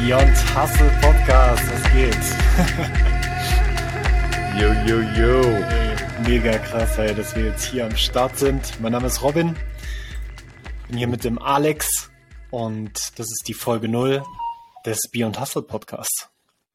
Beyond Hustle Podcast, was geht? Ey, mega krass, ey, dass wir jetzt hier am Start sind. Mein Name ist Robin, bin hier mit dem Alex und das ist die Folge 0 des Beyond Hustle Podcasts.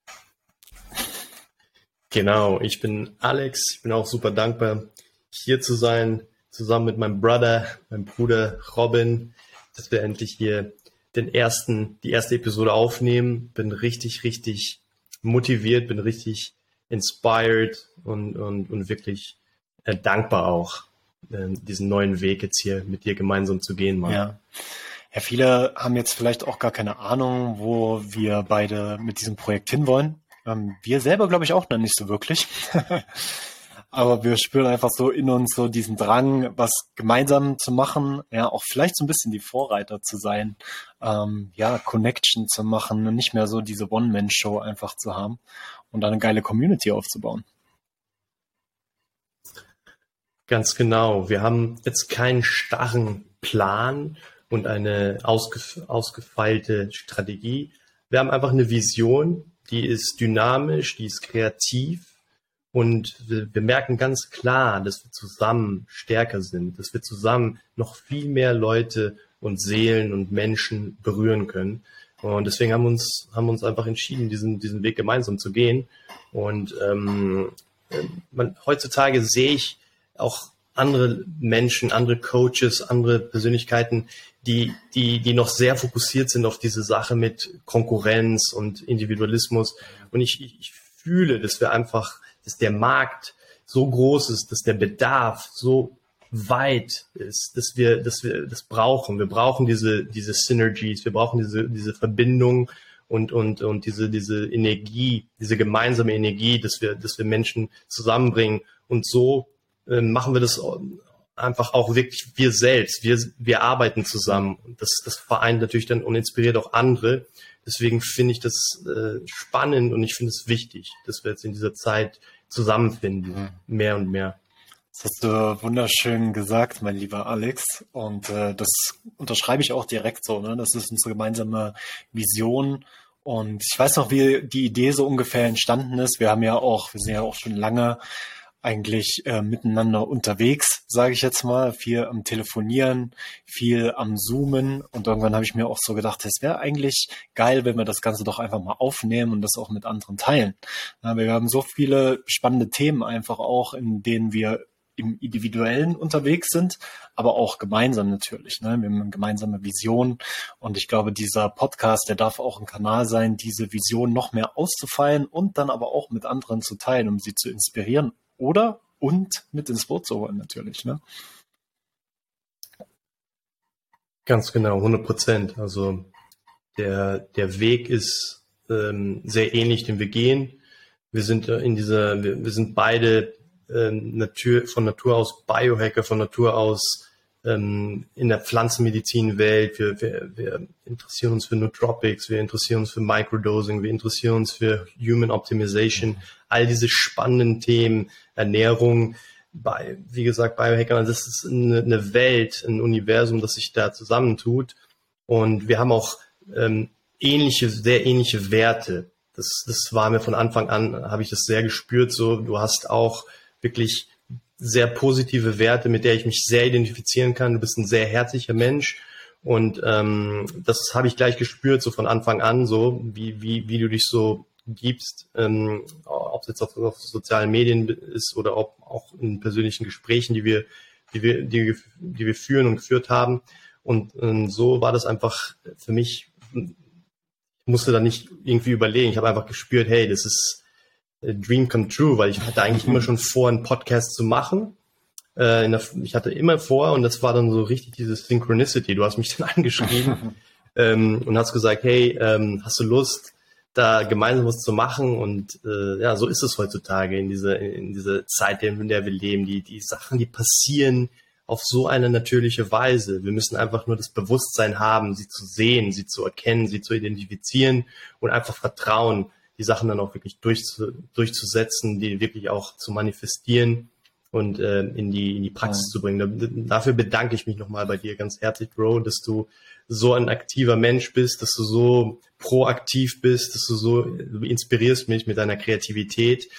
Genau, ich bin Alex, ich bin auch super dankbar, hier zu sein, zusammen mit meinem Bruder Robin, dass wir endlich hier die erste Episode aufnehmen. Bin richtig motiviert, bin richtig inspired und wirklich dankbar auch, diesen neuen Weg jetzt hier mit dir gemeinsam zu gehen, Mann. Ja, viele haben jetzt vielleicht auch gar keine Ahnung, wo wir beide mit diesem Projekt hinwollen. Wir selber, glaube ich, auch noch nicht so wirklich. Aber wir spüren einfach so in uns so diesen Drang, was gemeinsam zu machen, ja, auch vielleicht so ein bisschen die Vorreiter zu sein, Connection zu machen und nicht mehr so diese One-Man-Show einfach zu haben und dann eine geile Community aufzubauen. Ganz genau. Wir haben jetzt keinen starren Plan und eine ausgefeilte Strategie. Wir haben einfach eine Vision, die ist dynamisch, die ist kreativ. Und wir merken ganz klar, dass wir zusammen stärker sind, dass wir zusammen noch viel mehr Leute und Seelen und Menschen berühren können. Und deswegen haben wir uns einfach entschieden, diesen Weg gemeinsam zu gehen. Und heutzutage sehe ich auch andere Menschen, andere Coaches, andere Persönlichkeiten, die noch sehr fokussiert sind auf diese Sache mit Konkurrenz und Individualismus. Und ich fühle, dass der Markt so groß ist, dass der Bedarf so weit ist, dass wir das brauchen. Wir brauchen diese Synergies, wir brauchen diese Verbindung und diese Energie, diese gemeinsame Energie, dass wir Menschen zusammenbringen. Und so machen wir das einfach auch wirklich wir selbst. Wir arbeiten zusammen. Und das vereint natürlich dann und inspiriert auch andere. Deswegen finde ich das spannend und ich finde es wichtig, dass wir jetzt in dieser Zeit zusammenfinden, mehr und mehr. Das hast du wunderschön gesagt, mein lieber Alex. Und das unterschreibe ich auch direkt so, ne? Das ist unsere gemeinsame Vision. Und ich weiß noch, wie die Idee so ungefähr entstanden ist. Wir sind ja auch schon lange eigentlich miteinander unterwegs, sage ich jetzt mal, viel am Telefonieren, viel am Zoomen und irgendwann habe ich mir auch so gedacht, es wäre eigentlich geil, wenn wir das Ganze doch einfach mal aufnehmen und das auch mit anderen teilen. Ja, wir haben so viele spannende Themen einfach auch, in denen wir im Individuellen unterwegs sind, aber auch gemeinsam natürlich. Ne? Wir haben eine gemeinsame Vision und ich glaube, dieser Podcast, der darf auch ein Kanal sein, diese Vision noch mehr auszufeilen und dann aber auch mit anderen zu teilen, um sie zu inspirieren und mit ins Boot zu holen natürlich, ne? Ganz genau, 100%. Also der Weg ist sehr ähnlich, den wir gehen. Wir sind wir sind beide von Natur aus Biohacker, von Natur aus in der Pflanzenmedizinwelt. Wir interessieren uns für Nootropics, wir interessieren uns für Microdosing, wir interessieren uns für Human Optimization, all diese spannenden Themen, Ernährung, wie gesagt, Biohacker, das ist eine Welt, ein Universum, das sich da zusammentut. Und wir haben auch sehr ähnliche Werte. Das war mir von Anfang an, habe ich das sehr gespürt. So, du hast auch wirklich sehr positive Werte, mit der ich mich sehr identifizieren kann. Du bist ein sehr herzlicher Mensch und das habe ich gleich gespürt, so von Anfang an, so wie du dich so gibst, ob es jetzt auf sozialen Medien ist oder ob auch in persönlichen Gesprächen, die wir führen und geführt haben. Und so war das einfach für mich. Ich musste da nicht irgendwie überlegen. Ich habe einfach gespürt, hey, das ist Dream come true, weil ich hatte eigentlich immer schon vor, einen Podcast zu machen. Ich hatte immer vor und das war dann so richtig diese Synchronicity. Du hast mich dann angeschrieben und hast gesagt, hey, hast du Lust, da gemeinsam was zu machen? Und so ist es heutzutage in dieser Zeit, in der wir leben. Die Sachen, die passieren auf so eine natürliche Weise. Wir müssen einfach nur das Bewusstsein haben, sie zu sehen, sie zu erkennen, sie zu identifizieren und einfach vertrauen, die Sachen dann auch wirklich durchzusetzen, die wirklich auch zu manifestieren und in die Praxis zu bringen. Dafür bedanke ich mich nochmal bei dir ganz herzlich, Bro, dass du so ein aktiver Mensch bist, dass du so proaktiv bist, du inspirierst mich mit deiner Kreativität,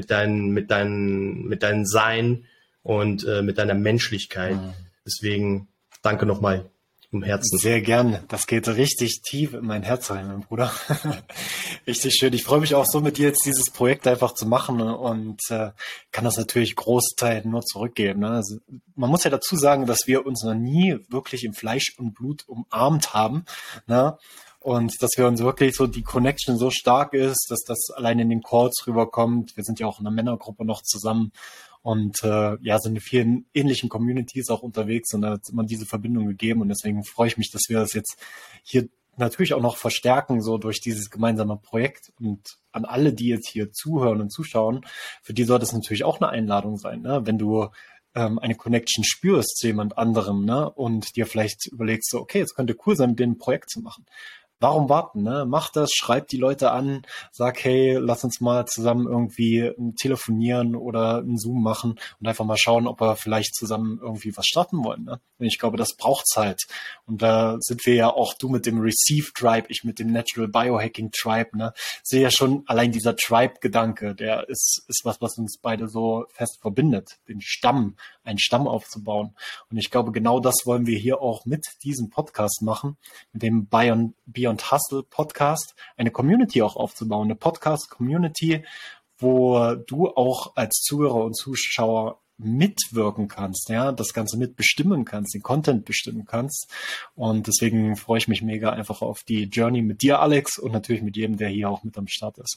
mit deinem Sein und mit deiner Menschlichkeit. Deswegen danke nochmal vom Herzen. Sehr gern. Das geht richtig tief in mein Herz rein, mein Bruder. Richtig schön. Ich freue mich auch so mit dir jetzt dieses Projekt einfach zu machen und kann das natürlich Großteil nur zurückgeben. Ne? Also, man muss ja dazu sagen, dass wir uns noch nie wirklich im Fleisch und Blut umarmt haben. Ne? Und dass wir uns wirklich so, die Connection so stark ist, dass das allein in den Calls rüberkommt. Wir sind ja auch in einer Männergruppe noch zusammen und sind in vielen ähnlichen Communities auch unterwegs und da hat immer diese Verbindung gegeben und deswegen freue ich mich, dass wir das jetzt hier natürlich auch noch verstärken, so durch dieses gemeinsame Projekt und an alle, die jetzt hier zuhören und zuschauen, für die soll das natürlich auch eine Einladung sein, ne? Wenn du eine Connection spürst zu jemand anderem, ne? Und dir vielleicht überlegst, so, okay, es könnte cool sein, mit dem ein Projekt zu machen. Warum warten, ne? Mach das, schreib die Leute an, sag, hey, lass uns mal zusammen irgendwie telefonieren oder einen Zoom machen und einfach mal schauen, ob wir vielleicht zusammen irgendwie was starten wollen, ne? Und ich glaube, das braucht's halt. Und da sind wir ja auch, du mit dem Receive Tribe, ich mit dem Natural Biohacking Tribe, ne? Sehe ja schon allein dieser Tribe-Gedanke, der ist was uns beide so fest verbindet, einen Stamm aufzubauen. Und ich glaube, genau das wollen wir hier auch mit diesem Podcast machen, mit dem Beyond Hustle Podcast, eine Community auch aufzubauen, eine Podcast-Community, wo du auch als Zuhörer und Zuschauer mitwirken kannst, ja, das Ganze mitbestimmen kannst, den Content bestimmen kannst. Und deswegen freue ich mich mega einfach auf die Journey mit dir, Alex, und natürlich mit jedem, der hier auch mit am Start ist.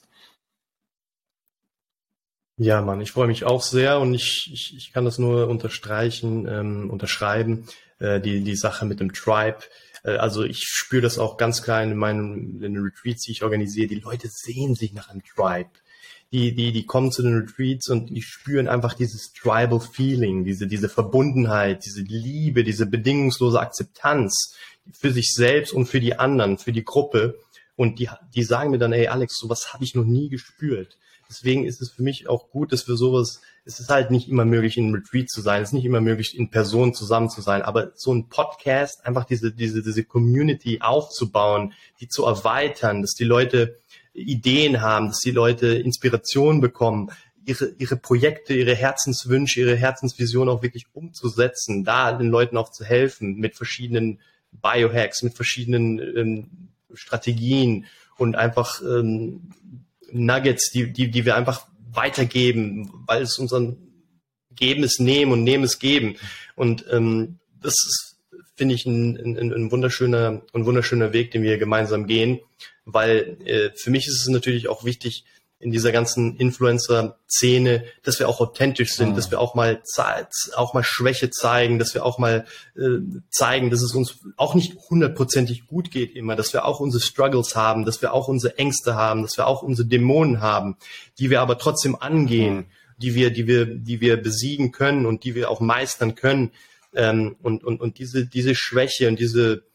Ja, Mann, ich freue mich auch sehr und ich kann das nur unterschreiben, die Sache mit dem Tribe. Also ich spüre das auch ganz klar in den Retreats, die ich organisiere. Die Leute sehen sich nach einem Tribe. Die kommen zu den Retreats und die spüren einfach dieses Tribal Feeling, diese Verbundenheit, diese Liebe, diese bedingungslose Akzeptanz für sich selbst und für die anderen, für die Gruppe. Und die sagen mir dann, ey Alex, sowas habe ich noch nie gespürt. Deswegen ist es für mich auch gut, dass wir sowas, es ist halt nicht immer möglich, in einem Retreat zu sein, es ist nicht immer möglich, in Person zusammen zu sein, aber so ein Podcast, einfach diese Community aufzubauen, die zu erweitern, dass die Leute Ideen haben, dass die Leute Inspiration bekommen, ihre Projekte, ihre Herzenswünsche, ihre Herzensvision auch wirklich umzusetzen, da den Leuten auch zu helfen mit verschiedenen Biohacks, mit verschiedenen Strategien und einfach Nuggets, die wir einfach weitergeben, weil es unseren Geben ist Nehmen und Nehmen ist Geben. Und das ist, finde ich, ein wunderschöner Weg, den wir gemeinsam gehen, weil für mich ist es natürlich auch wichtig, in dieser ganzen Influencer-Szene, dass wir auch authentisch sind, dass wir auch mal Schwäche zeigen, dass wir auch mal zeigen, dass es uns auch nicht 100%ig gut geht immer, dass wir auch unsere Struggles haben, dass wir auch unsere Ängste haben, dass wir auch unsere Dämonen haben, die wir aber trotzdem angehen, die wir besiegen können und die wir auch meistern können. Und diese Schwäche und diese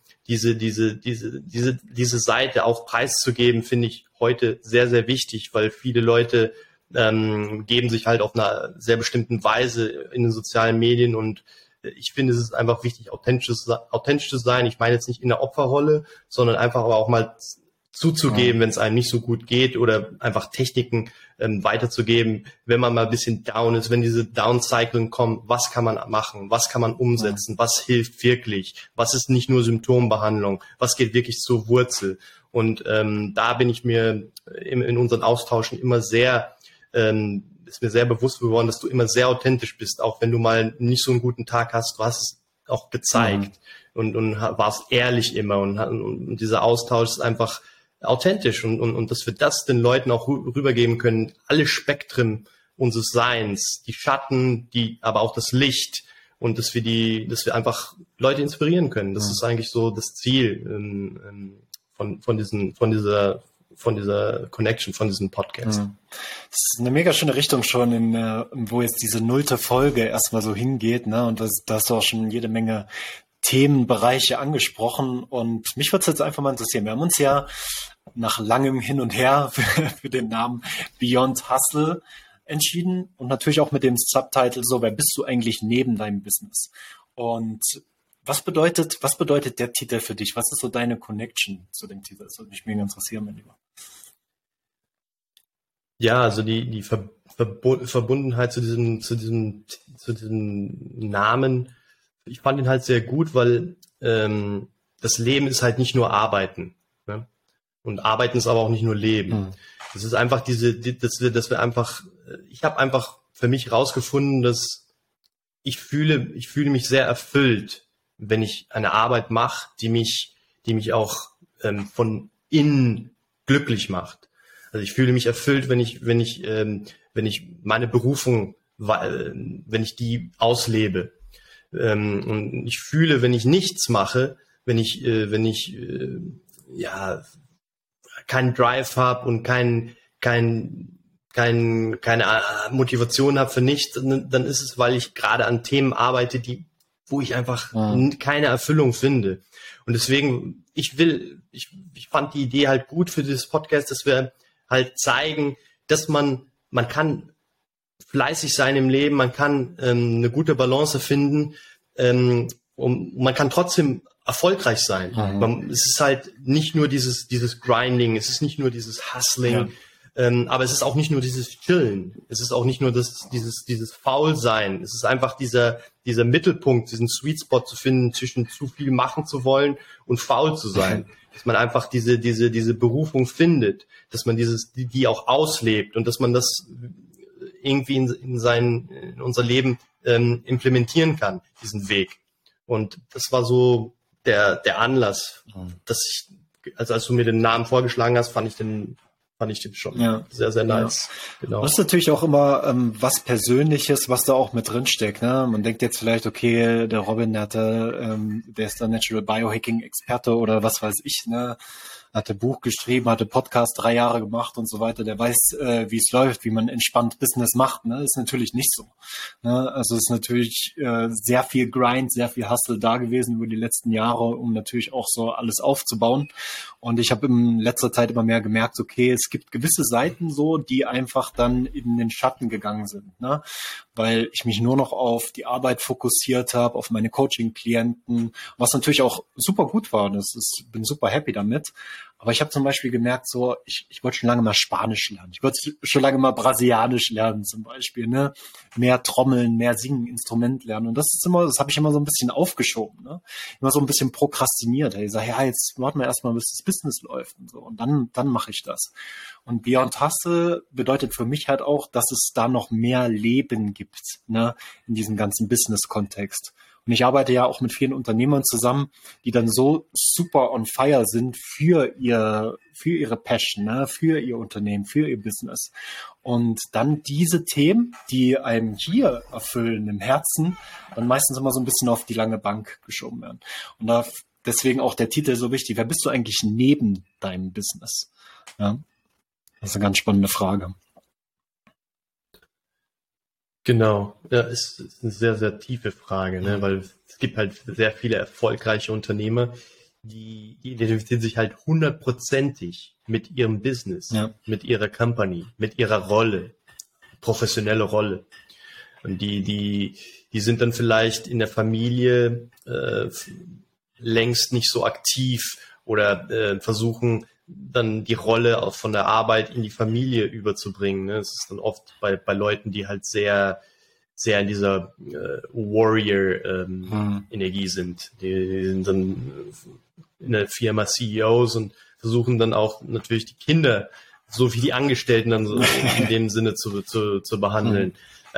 Seite auch preiszugeben, finde ich heute sehr, sehr wichtig, weil viele Leute geben sich halt auf einer sehr bestimmten Weise in den sozialen Medien und ich finde, es ist einfach wichtig, authentisch zu sein. Ich meine jetzt nicht in der Opferrolle, sondern einfach aber auch mal zuzugeben, wenn es einem nicht so gut geht oder einfach Techniken weiterzugeben, wenn man mal ein bisschen down ist, wenn diese Down-Cyclen kommen, was kann man machen, was kann man umsetzen, was hilft wirklich, was ist nicht nur Symptombehandlung, was geht wirklich zur Wurzel. Und da bin ich mir in unseren Austauschen immer ist mir sehr bewusst geworden, dass du immer sehr authentisch bist, auch wenn du mal nicht so einen guten Tag hast, du hast es auch gezeigt und warst ehrlich immer und dieser Austausch ist einfach authentisch und dass wir das den Leuten auch rübergeben können, alle Spektren unseres Seins, die Schatten, aber auch das Licht und dass wir einfach Leute inspirieren können. Das ist eigentlich so das Ziel von dieser Connection, von diesem Podcast. Das ist eine mega schöne Richtung schon, wo jetzt diese 0. Folge erstmal so hingeht, ne? Und da hast du auch schon jede Menge Themenbereiche angesprochen und mich würde es jetzt einfach mal interessieren. Wir haben uns ja nach langem Hin und Her für den Namen Beyond Hustle entschieden und natürlich auch mit dem Subtitle so, wer bist du eigentlich neben deinem Business? Und was bedeutet der Titel für dich? Was ist so deine Connection zu dem Titel? Das würde mich mega interessieren, mein Lieber. Ja, also die Verbundenheit zu diesem Namen, ich fand ihn halt sehr gut, weil das Leben ist halt nicht nur Arbeiten, ne? Und Arbeiten ist aber auch nicht nur Leben. Das ist einfach dass wir einfach, ich habe einfach für mich rausgefunden, dass ich fühle mich sehr erfüllt, wenn ich eine Arbeit mache, die mich auch von innen glücklich macht. Also ich fühle mich erfüllt, wenn ich meine Berufung, wenn ich die auslebe. Und ich fühle, wenn ich nichts mache, wenn ich keinen Drive habe und keine Motivation habe für nichts, dann ist es, weil ich gerade an Themen arbeite, wo ich einfach keine Erfüllung finde. Und deswegen, ich fand die Idee halt gut für dieses Podcast, dass wir halt zeigen, dass man kann fleißig sein im Leben, man kann eine gute Balance finden, und man kann trotzdem erfolgreich sein. Es ist halt nicht nur dieses Grinding, es ist nicht nur dieses Hustling, aber es ist auch nicht nur dieses Chillen, es ist auch nicht nur dieses Faulsein, es ist einfach dieser Mittelpunkt, diesen Sweet Spot zu finden, zwischen zu viel machen zu wollen und faul zu sein. Dass man einfach diese Berufung findet, dass man die auch auslebt und dass man das irgendwie in unser Leben implementieren kann, diesen Weg. Und das war so der Anlass, dass als du mir den Namen vorgeschlagen hast, fand ich den schon sehr, sehr nice. Ja. Genau. Das ist natürlich auch immer was Persönliches, was da auch mit drin steckt. Ne? Man denkt jetzt vielleicht, okay, der Robin, der ist der Natural Biohacking Experte oder was weiß ich, ne? Hatte Buch geschrieben, hatte Podcast 3 Jahre gemacht und so weiter. Der weiß, wie es läuft, wie man entspannt Business macht. Ne? Ist natürlich nicht so. Ne? Also ist natürlich sehr viel Grind, sehr viel Hustle da gewesen über die letzten Jahre, um natürlich auch so alles aufzubauen. Und ich habe in letzter Zeit immer mehr gemerkt, okay, es gibt gewisse Seiten so, die einfach dann in den Schatten gegangen sind. Ne? Weil ich mich nur noch auf die Arbeit fokussiert habe, auf meine Coaching-Klienten, was natürlich auch super gut war. Bin super happy damit. Aber ich habe zum Beispiel gemerkt, so ich wollte schon lange mal Spanisch lernen. Ich wollte schon lange mal Brasilianisch lernen zum Beispiel. Ne? Mehr Trommeln, mehr Singen, Instrument lernen. Und das habe ich immer so ein bisschen aufgeschoben. Ne? Immer so ein bisschen prokrastiniert. Ich sage, ja, jetzt warten wir erstmal, bis das Business läuft und so. Und dann mache ich das. Und Beyond Hustle bedeutet für mich halt auch, dass es da noch mehr Leben gibt, ne, in diesem ganzen Business-Kontext. Und ich arbeite ja auch mit vielen Unternehmern zusammen, die dann so super on fire sind für ihre Passion, ne, für ihr Unternehmen, für ihr Business. Und dann diese Themen, die einem hier erfüllen im Herzen, dann meistens immer so ein bisschen auf die lange Bank geschoben werden. Und deswegen auch der Titel so wichtig. Wer bist du eigentlich neben deinem Business? Ja, das ist eine ganz spannende Frage. Genau, ja, ist eine sehr, sehr tiefe Frage, ne? Weil es gibt halt sehr viele erfolgreiche Unternehmer, die identifizieren sich halt 100%ig mit ihrem Business, mit ihrer Company, mit ihrer Rolle, professionelle Rolle. Und die sind dann vielleicht in der Familie längst nicht so aktiv oder versuchen dann die Rolle auch von der Arbeit in die Familie überzubringen. Ne? Es ist dann oft bei Leuten, die halt sehr, sehr in dieser Warrior-Energie sind. Die sind dann in der Firma CEOs und versuchen dann auch natürlich die Kinder so wie die Angestellten dann so in dem Sinne zu behandeln.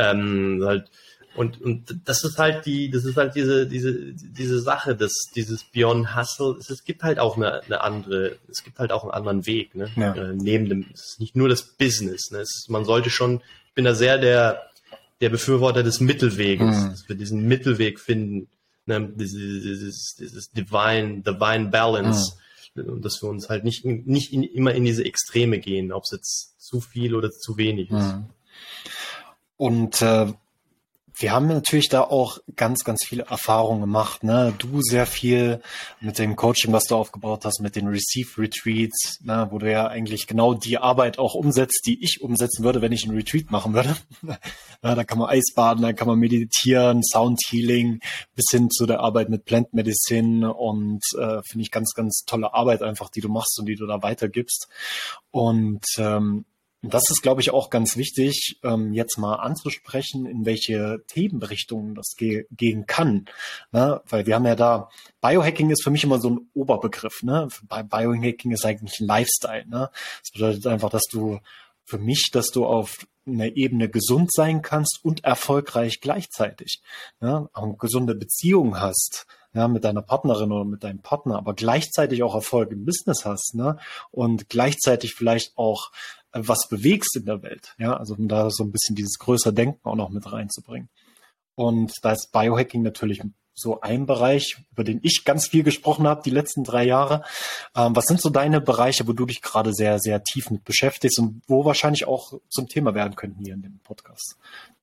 Und das ist halt diese Sache, dieses Beyond Hustle. Es gibt halt auch einen anderen Weg, ne? Es ist nicht nur das Business, ne? Man sollte schon, ich bin da sehr der Befürworter des Mittelweges, dass wir diesen Mittelweg finden, ne? Dieses divine Balance, und dass wir uns halt nicht immer in diese Extreme gehen, ob es jetzt zu viel oder zu wenig ist. Und Wir haben natürlich da auch ganz, ganz viele Erfahrungen gemacht, ne? Du sehr viel mit dem Coaching, was du aufgebaut hast, mit den Receive Retreats, ne? Wo du ja eigentlich genau die Arbeit auch umsetzt, die ich umsetzen würde, wenn ich einen Retreat machen würde. Ja, da kann man Eisbaden, da kann man meditieren, Sound Healing, bis hin zu der Arbeit mit Plant Medicine und finde ich ganz, ganz tolle Arbeit einfach, die du machst und die du da weitergibst. Und das ist, glaube ich, auch ganz wichtig, jetzt mal anzusprechen, in welche Themenrichtungen das gehen kann. Ne? Weil wir haben ja da, Biohacking ist für mich immer so ein Oberbegriff. Ne? Bei Biohacking ist eigentlich ein Lifestyle. Ne? Das bedeutet einfach, dass du auf einer Ebene gesund sein kannst und erfolgreich gleichzeitig. Ne? Auch eine gesunde Beziehung hast, ja, mit deiner Partnerin oder mit deinem Partner, aber gleichzeitig auch Erfolg im Business hast, ne? Und gleichzeitig vielleicht auch was bewegst in der Welt, ja, also um da so ein bisschen dieses größere Denken auch noch mit reinzubringen. Und da ist Biohacking natürlich so ein Bereich, über den ich ganz viel gesprochen habe die letzten 3 Jahre. Was sind so deine Bereiche, wo du dich gerade sehr, sehr tief mit beschäftigst und wo wahrscheinlich auch zum Thema werden könnten hier in dem Podcast?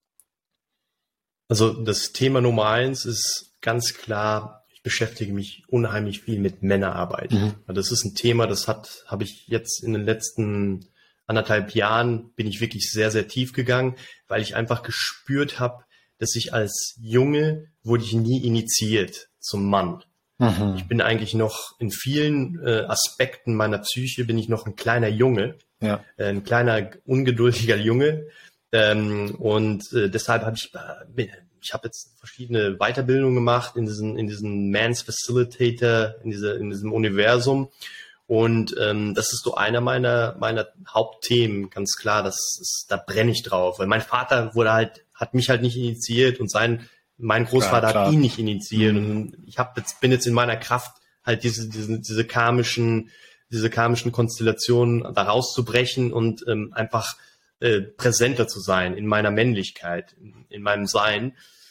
Also das Thema Nummer 1 ist ganz klar, ich beschäftige mich unheimlich viel mit Männerarbeit. Das ist ein Thema, habe ich jetzt in den letzten 1,5 Jahren bin ich wirklich sehr, sehr tief gegangen, weil ich einfach gespürt habe, dass ich als Junge wurde ich nie initiiert zum Mann. Ich bin eigentlich noch in vielen Aspekten meiner Psyche bin ich noch ein kleiner Junge, ein kleiner ungeduldiger Junge. Deshalb habe ich habe jetzt verschiedene Weiterbildungen gemacht in diesen Man's Facilitator, in diesem Universum. Und das ist so einer meiner Hauptthemen, ganz klar. Da brenne ich drauf, weil mein Vater hat mich halt nicht initiiert und mein Großvater hat ihn nicht initiiert. Und ich bin jetzt in meiner Kraft, halt diese karmischen Konstellationen da rauszubrechen und einfach präsenter zu sein in meiner Männlichkeit, in meinem Sein.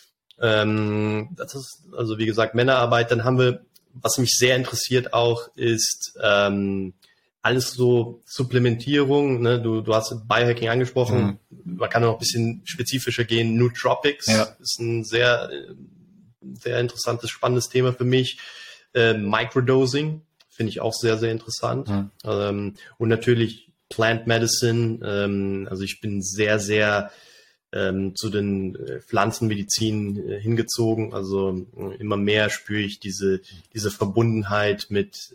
Das ist also wie gesagt Männerarbeit. Dann haben wir, was mich sehr interessiert auch, ist alles so Supplementierung. Ne? Du hast Biohacking angesprochen. Man kann noch ein bisschen spezifischer gehen. Nootropics ist ein sehr, sehr interessantes, spannendes Thema für mich. Microdosing finde ich auch sehr, sehr interessant. Und natürlich Plant Medicine. Also ich bin sehr, sehr zu den Pflanzenmedizin hingezogen. Also immer mehr spüre ich diese Verbundenheit mit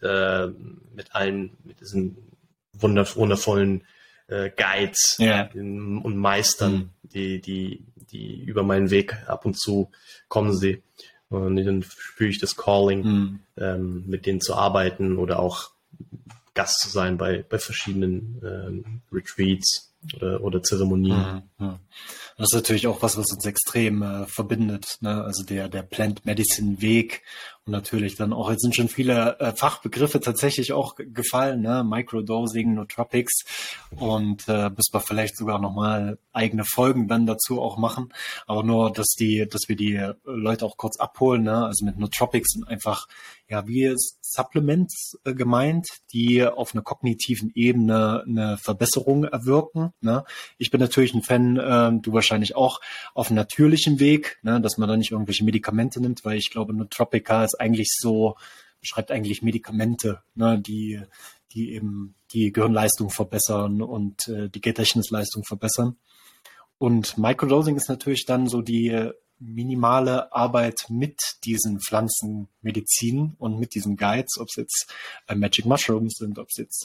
diesen wundervollen Guides und Meistern, die über meinen Weg ab und zu kommen sie. Und dann spüre ich das Calling, mit denen zu arbeiten oder auch Gast zu sein bei verschiedenen Retreats oder Zeremonien. Das ist natürlich auch was uns extrem verbindet, ne? Also der Plant Medicine Weg und natürlich dann auch, jetzt sind schon viele Fachbegriffe tatsächlich auch gefallen, ne? Microdosing, Nootropics und müssen wir vielleicht sogar nochmal eigene Folgen dann dazu auch machen, aber nur, dass wir die Leute auch kurz abholen, ne? Also mit Nootropics sind einfach wie Supplements gemeint, die auf einer kognitiven Ebene eine Verbesserung erwirken. Ne? Ich bin natürlich ein Fan, du wahrscheinlich auch, auf einem natürlichen Weg, ne? Dass man da nicht irgendwelche Medikamente nimmt, weil ich glaube, Nootropica ist eigentlich beschreibt eigentlich Medikamente, ne? Die eben die Gehirnleistung verbessern und die Gedächtnisleistung verbessern. Und Microdosing ist natürlich dann so die minimale Arbeit mit diesen Pflanzenmedizin und mit diesen Guides, ob es jetzt Magic Mushrooms sind, ob es jetzt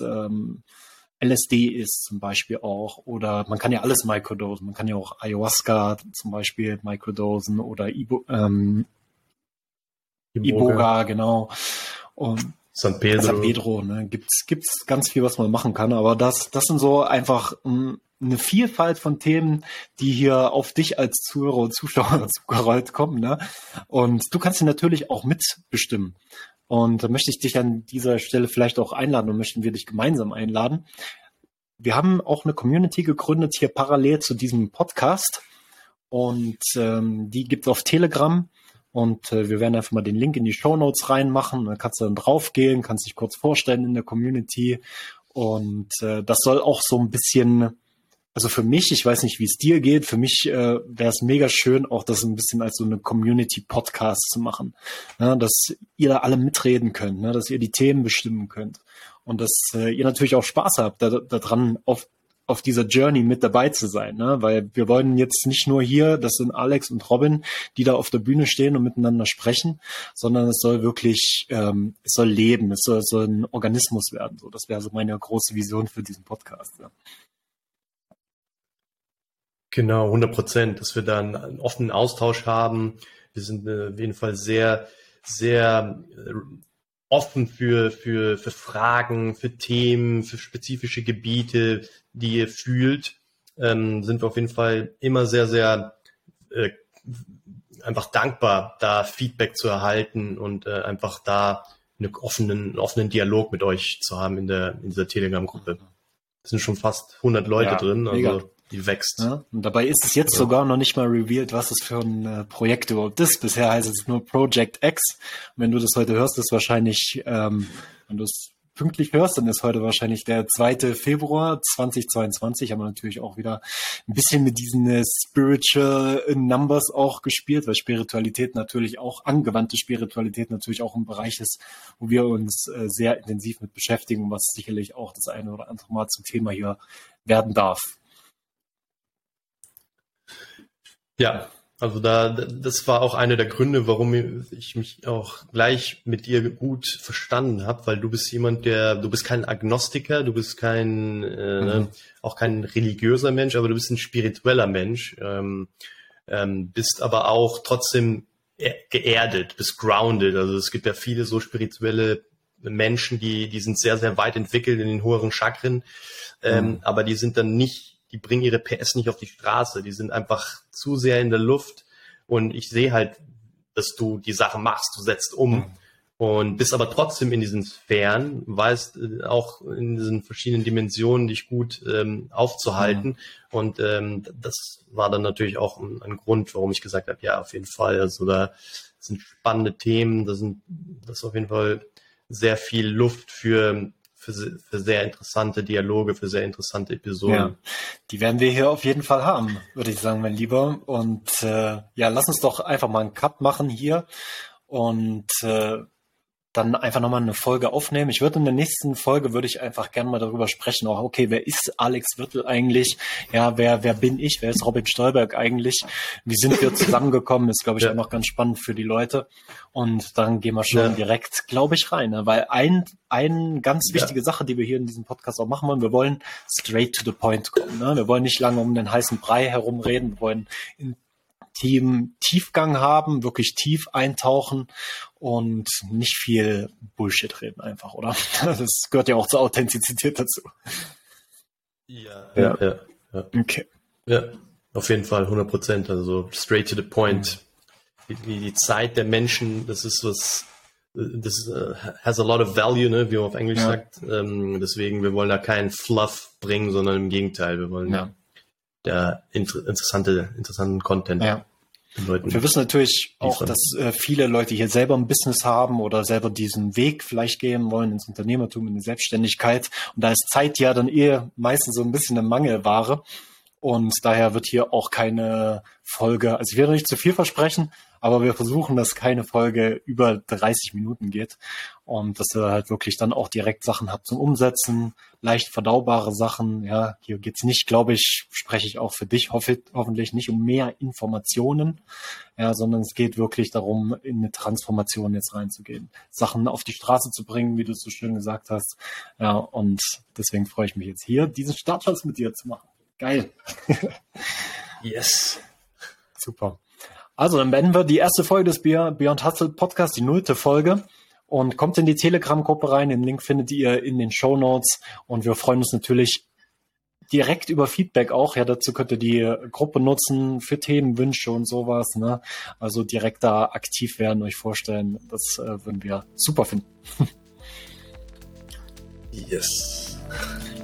LSD ist zum Beispiel auch, oder man kann ja alles microdosen, man kann ja auch Ayahuasca zum Beispiel microdosen oder Iboga, genau. Und San Pedro, ne? Gibt's ganz viel, was man machen kann, aber das sind so einfach eine Vielfalt von Themen, die hier auf dich als Zuhörer und Zuschauer zugerollt kommen, ne? Und du kannst sie natürlich auch mitbestimmen. Und da möchte ich dich an dieser Stelle vielleicht auch einladen und möchten wir dich gemeinsam einladen. Wir haben auch eine Community gegründet hier parallel zu diesem Podcast und die gibt's auf Telegram. Und wir werden einfach mal den Link in die Shownotes reinmachen. Da kannst du dann draufgehen, kannst dich kurz vorstellen in der Community. Und das soll auch so ein bisschen also für mich, ich weiß nicht, wie es dir geht, für mich wäre es mega schön, auch das ein bisschen als so eine Community-Podcast zu machen, ne? Dass ihr da alle mitreden könnt, ne? Dass ihr die Themen bestimmen könnt und dass ihr natürlich auch Spaß habt, da dran auf dieser Journey mit dabei zu sein, ne? Weil wir wollen jetzt nicht nur hier, das sind Alex und Robin, die da auf der Bühne stehen und miteinander sprechen, sondern es soll wirklich, es soll leben, es soll ein Organismus werden. So, das wäre so meine große Vision für diesen Podcast. Ja. Genau, 100%, dass wir dann einen offenen Austausch haben. Wir sind auf jeden Fall sehr, sehr offen für Fragen, für Themen, für spezifische Gebiete, die ihr fühlt. Sind wir auf jeden Fall immer sehr, sehr einfach dankbar, da Feedback zu erhalten und einfach da einen offenen Dialog mit euch zu haben in dieser Telegram-Gruppe. Es sind schon fast 100 Leute drin, also mega. Die wächst. Ja, und dabei ist es jetzt sogar noch nicht mal revealed, was es für ein Projekt überhaupt ist. Bisher heißt es nur Project X. Und wenn du das heute hörst, ist wahrscheinlich, wenn du es pünktlich hörst, dann ist heute wahrscheinlich der 2. Februar 2022. Haben wir natürlich auch wieder ein bisschen mit diesen Spiritual Numbers auch gespielt, weil Spiritualität natürlich auch, angewandte Spiritualität natürlich auch ein Bereich ist, wo wir uns sehr intensiv mit beschäftigen, was sicherlich auch das eine oder andere Mal zum Thema hier werden darf. Ja, also das war auch einer der Gründe, warum ich mich auch gleich mit dir gut verstanden habe, weil du bist jemand, du bist kein Agnostiker, du bist auch kein religiöser Mensch, aber du bist ein spiritueller Mensch, bist aber auch trotzdem geerdet, bist grounded. Also es gibt ja viele so spirituelle Menschen, die sind sehr, sehr weit entwickelt in den höheren Chakren, aber die sind dann die bringen ihre PS nicht auf die Straße, die sind einfach zu sehr in der Luft und ich sehe halt, dass du die Sache machst, du setzt und bist aber trotzdem in diesen Sphären, weißt auch in diesen verschiedenen Dimensionen dich gut aufzuhalten und das war dann natürlich auch ein Grund, warum ich gesagt habe, ja, auf jeden Fall, also da sind spannende Themen, das ist auf jeden Fall sehr viel Luft für sehr interessante Dialoge, für sehr interessante Episoden. Ja, die werden wir hier auf jeden Fall haben, würde ich sagen, mein Lieber. Und lass uns doch einfach mal einen Cut machen hier und dann einfach nochmal eine Folge aufnehmen. Ich würde in der nächsten Folge einfach gerne mal darüber sprechen, auch okay, wer ist Alex Wirtel eigentlich? Ja, wer bin ich? Wer ist Robin Stolberg eigentlich? Wie sind wir zusammengekommen? Ist, glaube ich, auch noch ganz spannend für die Leute. Und dann gehen wir schon direkt, glaube ich, rein. Ne? Weil eine ganz wichtige Sache, die wir hier in diesem Podcast auch machen wollen, wir wollen straight to the point kommen. Ne? Wir wollen nicht lange um den heißen Brei herumreden. Wir wollen Tiefgang haben, wirklich tief eintauchen und nicht viel Bullshit reden einfach, oder? Das gehört ja auch zur Authentizität dazu. Ja. Okay. Ja, auf jeden Fall, 100%. Also straight to the point. Die Zeit der Menschen, das ist was, das has a lot of value, ne, wie man auf Englisch sagt. Deswegen, wir wollen da keinen Fluff bringen, sondern im Gegenteil, wir wollen interessanten Content. Ja. Wir wissen natürlich auch, dass viele Leute hier selber ein Business haben oder selber diesen Weg vielleicht gehen wollen ins Unternehmertum, in die Selbstständigkeit. Und da ist Zeit ja dann meistens so ein bisschen eine Mangelware. Und daher wird hier auch keine Folge, also ich werde nicht zu viel versprechen, aber wir versuchen, dass keine Folge über 30 Minuten geht und dass ihr halt wirklich dann auch direkt Sachen habt zum Umsetzen, leicht verdaubare Sachen. Ja, hier geht's nicht, glaube ich, spreche ich auch für dich, hoffentlich nicht um mehr Informationen, ja, sondern es geht wirklich darum, in eine Transformation jetzt reinzugehen, Sachen auf die Straße zu bringen, wie du es so schön gesagt hast. Ja, und deswegen freue ich mich jetzt hier, diesen Startschuss mit dir zu machen. Geil. Yes. Super. Also, dann beenden wir die erste Folge des Beyond Hustle Podcast, die 0. Folge. Und kommt in die Telegram-Gruppe rein. Den Link findet ihr in den Shownotes. Und wir freuen uns natürlich direkt über Feedback auch. Ja, dazu könnt ihr die Gruppe nutzen für Themenwünsche und sowas. Ne? Also direkt da aktiv werden, euch vorstellen. Das würden wir super finden. Yes.